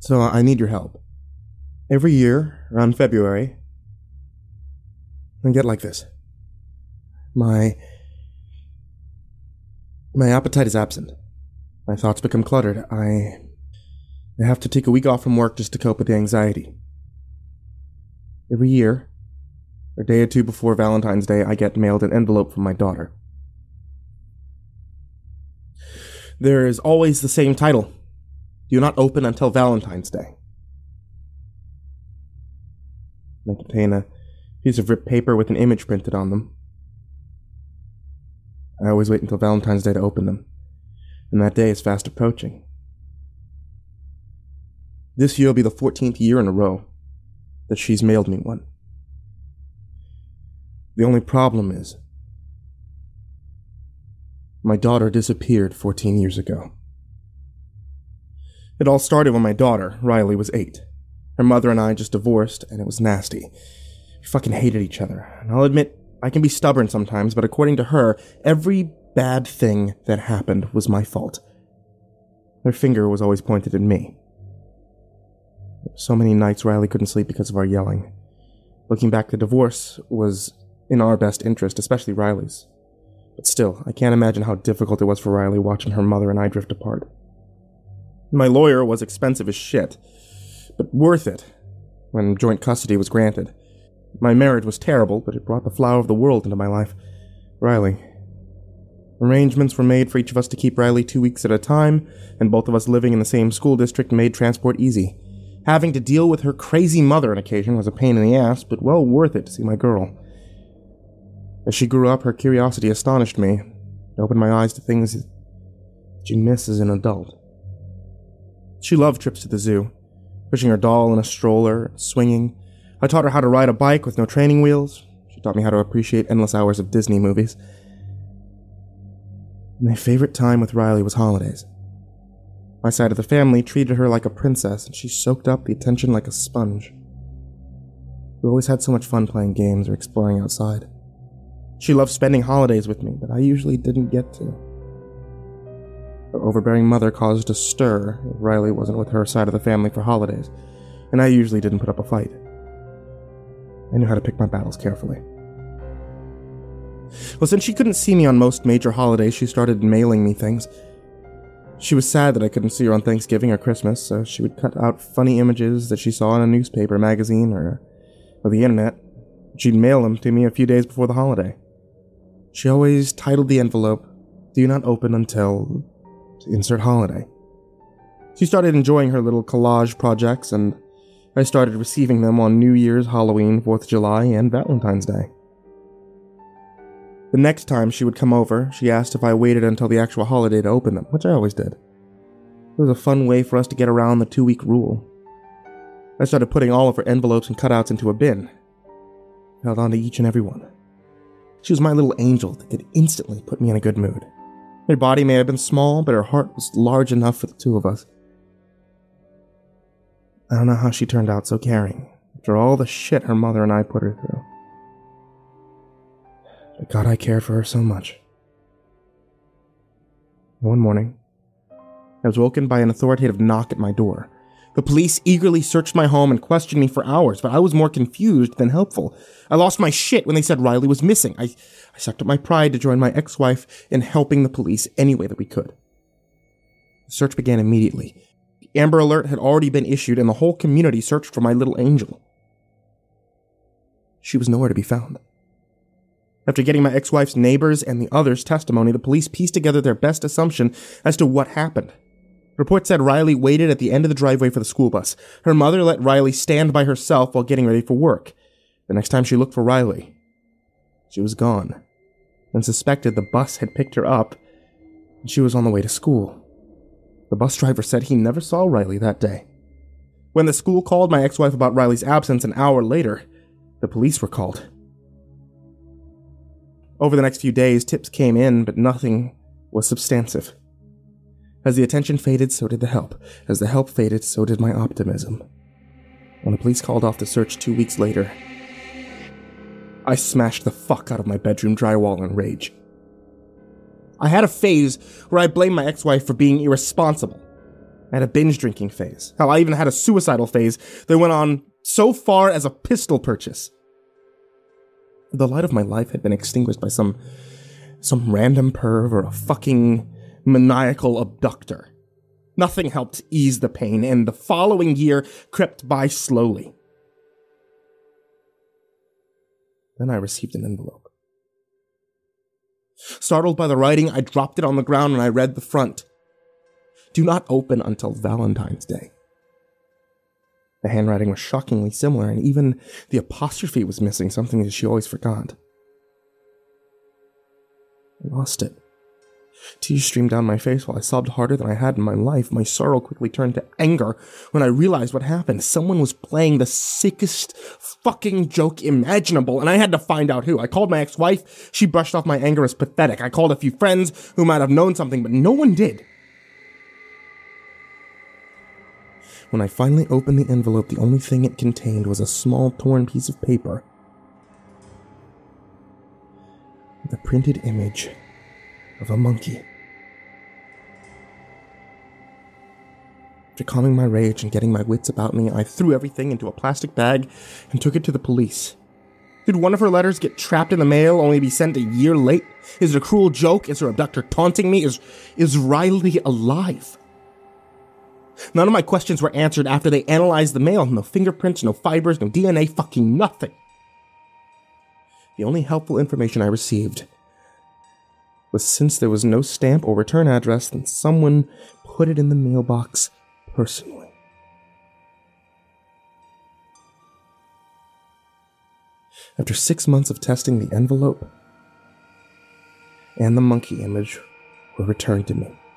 So I need your help. Every year, around February, I get like this. My appetite is absent. My thoughts become cluttered. I have to take a week off from work just to cope with the anxiety. Every year, a day or two before Valentine's Day, I get mailed an envelope from my daughter. There is always the same title. Do not open until Valentine's Day. They contain a piece of ripped paper with an image printed on them. I always wait until Valentine's Day to open them, and that day is fast approaching. This year will be the 14th year in a row that she's mailed me one. The only problem is, my daughter disappeared 14 years ago. It all started when my daughter, Riley, was 8. Her mother and I just divorced, and it was nasty. We fucking hated each other. And I'll admit, I can be stubborn sometimes, but according to her, every bad thing that happened was my fault. Her finger was always pointed at me. So many nights Riley couldn't sleep because of our yelling. Looking back, the divorce was in our best interest, especially Riley's. But still, I can't imagine how difficult it was for Riley watching her mother and I drift apart. My lawyer was expensive as shit, but worth it when joint custody was granted. My marriage was terrible, but it brought the flower of the world into my life, Riley. Arrangements were made for each of us to keep Riley 2 weeks at a time, and both of us living in the same school district made transport easy. Having to deal with her crazy mother on occasion was a pain in the ass, but well worth it to see my girl. As she grew up, her curiosity astonished me. It opened my eyes to things that you miss as an adult. She loved trips to the zoo, pushing her doll in a stroller, swinging. I taught her how to ride a bike with no training wheels. She taught me how to appreciate endless hours of Disney movies. My favorite time with Riley was holidays. My side of the family treated her like a princess, and she soaked up the attention like a sponge. We always had so much fun playing games or exploring outside. She loved spending holidays with me, but I usually didn't get to. Her overbearing mother caused a stir if Riley wasn't with her side of the family for holidays, and I usually didn't put up a fight. I knew how to pick my battles carefully. Well, since she couldn't see me on most major holidays, she started mailing me things. She was sad that I couldn't see her on Thanksgiving or Christmas, so she would cut out funny images that she saw in a newspaper, magazine, or the internet. She'd mail them to me a few days before the holiday. She always titled the envelope, "Do not open until..." insert holiday. She started enjoying her little collage projects, and I started receiving them on New Year's, Halloween, 4th of July, and Valentine's Day. The next time she would come over, she asked if I waited until the actual holiday to open them, which I always did. It was a fun way for us to get around the 2-week rule. I started putting all of her envelopes and cutouts into a bin. I held on to each and every one. She was my little angel that could instantly put me in a good mood. Her body may have been small, but her heart was large enough for the two of us. I don't know how she turned out so caring, after all the shit her mother and I put her through. But God, I cared for her so much. One morning, I was woken by an authoritative knock at my door. The police eagerly searched my home and questioned me for hours, but I was more confused than helpful. I lost my shit when they said Riley was missing. I sucked up my pride to join my ex-wife in helping the police any way that we could. The search began immediately. The Amber Alert had already been issued, and the whole community searched for my little angel. She was nowhere to be found. After getting my ex-wife's neighbors and the others' testimony, the police pieced together their best assumption as to what happened. Report said Riley waited at the end of the driveway for the school bus. Her mother let Riley stand by herself while getting ready for work. The next time she looked for Riley, she was gone, and suspected the bus had picked her up, and she was on the way to school. The bus driver said he never saw Riley that day. When the school called my ex-wife about Riley's absence an hour later, the police were called. Over the next few days, tips came in, but nothing was substantive. As the attention faded, so did the help. As the help faded, so did my optimism. When the police called off the search 2 weeks later, I smashed the fuck out of my bedroom drywall in rage. I had a phase where I blamed my ex-wife for being irresponsible. I had a binge drinking phase. Hell, I even had a suicidal phase that went on so far as a pistol purchase. The light of my life had been extinguished by some random perv or a fucking maniacal abductor. Nothing helped ease the pain, and the following year crept by slowly. Then I received an envelope. Startled by the writing, I dropped it on the ground and I read the front. Do not open until Valentine's Day. The handwriting was shockingly similar, and even the apostrophe was missing, something that she always forgot. I lost it. Tears streamed down my face while I sobbed harder than I had in my life. My sorrow quickly turned to anger when I realized what happened. Someone was playing the sickest fucking joke imaginable, and I had to find out who. I called my ex-wife. She brushed off my anger as pathetic. I called a few friends who might have known something, but no one did. When I finally opened the envelope, the only thing it contained was a small torn piece of paper with a printed image of a monkey. After calming my rage and getting my wits about me, I threw everything into a plastic bag and took it to the police. Did one of her letters get trapped in the mail, only to be sent a year late? Is it a cruel joke? Is her abductor taunting me? Is Riley alive? None of my questions were answered after they analyzed the mail. No fingerprints, no fibers, no DNA, fucking nothing. The only helpful information I received was since there was no stamp or return address, then someone put it in the mailbox personally. After 6 months of testing, the envelope and the monkey image were returned to me.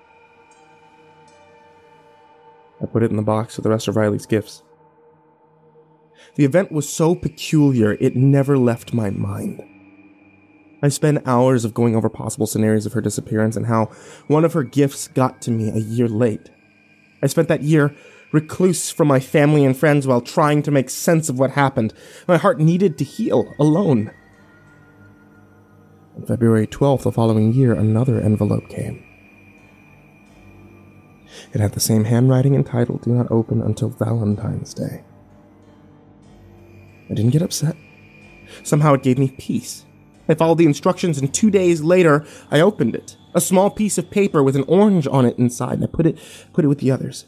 I put it in the box with the rest of Riley's gifts. The event was so peculiar, it never left my mind. I spent hours of going over possible scenarios of her disappearance and how one of her gifts got to me a year late. I spent that year recluse from my family and friends while trying to make sense of what happened. My heart needed to heal alone. On February 12th the following year, another envelope came. It had the same handwriting and title, "Do not open until Valentine's Day." I didn't get upset. Somehow it gave me peace. I followed the instructions, and 2 days later, I opened it. A small piece of paper with an orange on it inside, and I put it with the others.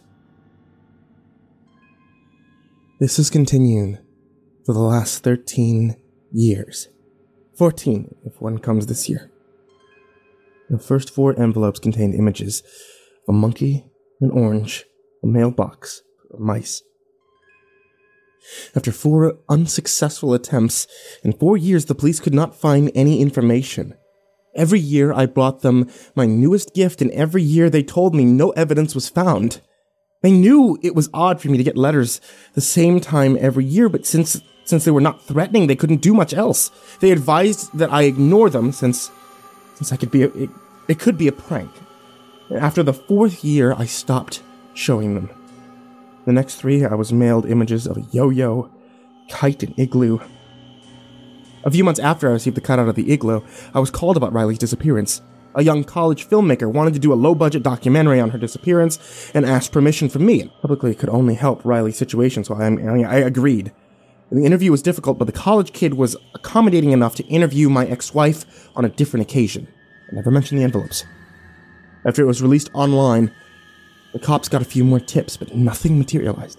This has continued for the last 13 years. 14, if one comes this year. The first 4 envelopes contained images of a monkey, an orange, a mailbox, mice. After 4 unsuccessful attempts, in 4 years the police could not find any information. Every year I brought them my newest gift, and every year they told me no evidence was found. They knew it was odd for me to get letters the same time every year, but since they were not threatening, they couldn't do much else. They advised that I ignore them since I could be it could be a prank. After the 4th year, I stopped showing them. The next 3, I was mailed images of a yo-yo, kite, and igloo. A few months after I received the cutout of the igloo, I was called about Riley's disappearance. A young college filmmaker wanted to do a low-budget documentary on her disappearance and asked permission from me. Publicly, it could only help Riley's situation, so I agreed. The interview was difficult, but the college kid was accommodating enough to interview my ex-wife on a different occasion. I never mentioned the envelopes. After it was released online, the cops got a few more tips, but nothing materialized.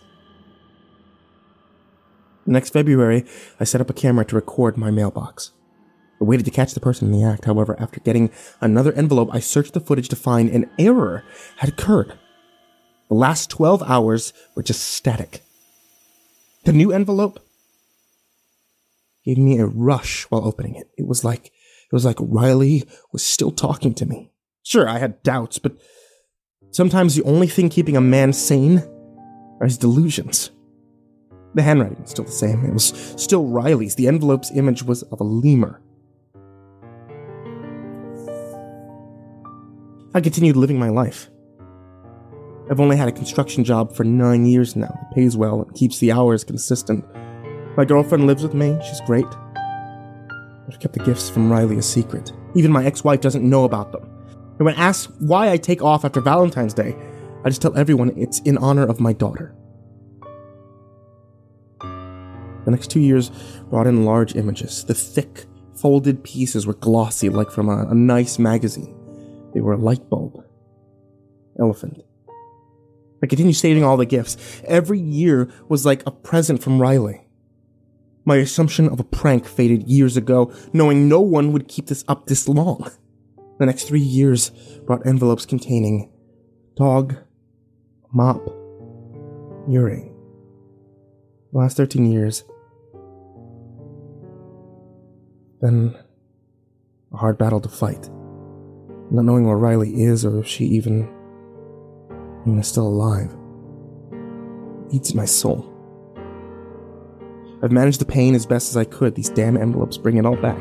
Next February, I set up a camera to record my mailbox. I waited to catch the person in the act. However, after getting another envelope, I searched the footage to find an error had occurred. The last 12 hours were just static. The new envelope gave me a rush while opening it. It was like Riley was still talking to me. Sure, I had doubts, but sometimes the only thing keeping a man sane are his delusions. The handwriting was still the same. It was still Riley's. The envelope's image was of a lemur. I continued living my life. I've only had a construction job for 9 years now. It pays well and keeps the hours consistent. My girlfriend lives with me. She's great. I've kept the gifts from Riley a secret. Even my ex-wife doesn't know about them. And when asked why I take off after Valentine's Day, I just tell everyone it's in honor of my daughter. The next 2 years brought in large images. The thick, folded pieces were glossy like from a nice magazine. They were a light bulb. Elephant. I continued saving all the gifts. Every year was like a present from Riley. My assumption of a prank faded years ago, knowing no one would keep this up this long. The next 3 years brought envelopes containing dog, mop, earring. The last 13 years. Then a hard battle to fight. Not knowing where Riley is or if she even is still alive. It eats my soul. I've managed the pain as best as I could. These damn envelopes bring it all back.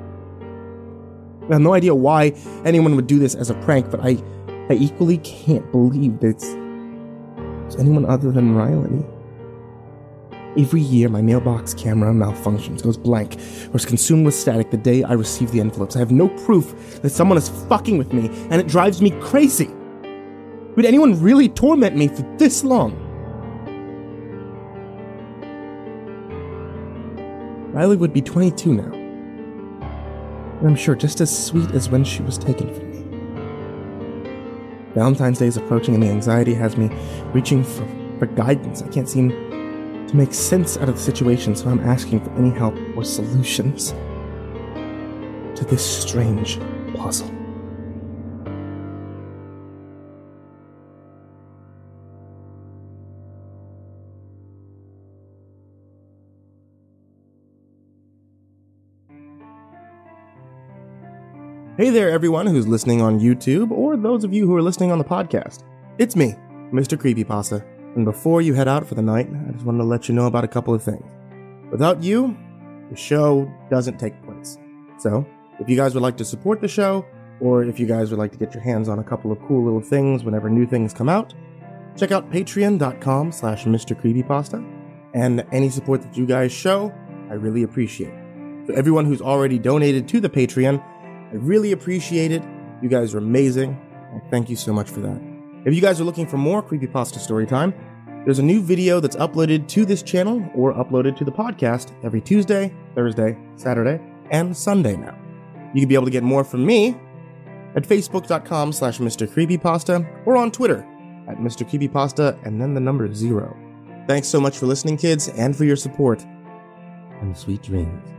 I have no idea why anyone would do this as a prank, but I equally can't believe that it's anyone other than Riley. Every year, my mailbox camera malfunctions, goes blank, or is consumed with static the day I receive the envelopes. I have no proof that someone is fucking with me, and it drives me crazy. Would anyone really torment me for this long? Riley would be 22 now. And I'm sure just as sweet as when she was taken from me. Valentine's Day is approaching and the anxiety has me reaching for guidance. I can't seem to make sense out of the situation, so I'm asking for any help or solutions to this strange puzzle. Hey there, everyone who's listening on YouTube, or those of you who are listening on the podcast. It's me, Mr. Creepypasta, and before you head out for the night, I just wanted to let you know about a couple of things. Without you, the show doesn't take place. So, if you guys would like to support the show, or if you guys would like to get your hands on a couple of cool little things whenever new things come out, check out patreon.com/Mr. Creepypasta, and any support that you guys show, I really appreciate. For everyone who's already donated to the Patreon, I really appreciate it. You guys are amazing. And thank you so much for that. If you guys are looking for more Creepypasta Storytime, there's a new video that's uploaded to this channel or uploaded to the podcast every Tuesday, Thursday, Saturday, and Sunday now. You can be able to get more from me at facebook.com/Mr. Creepypasta or on Twitter at Mr. Creepypasta and then the number 0. Thanks so much for listening, kids, and for your support. And sweet dreams.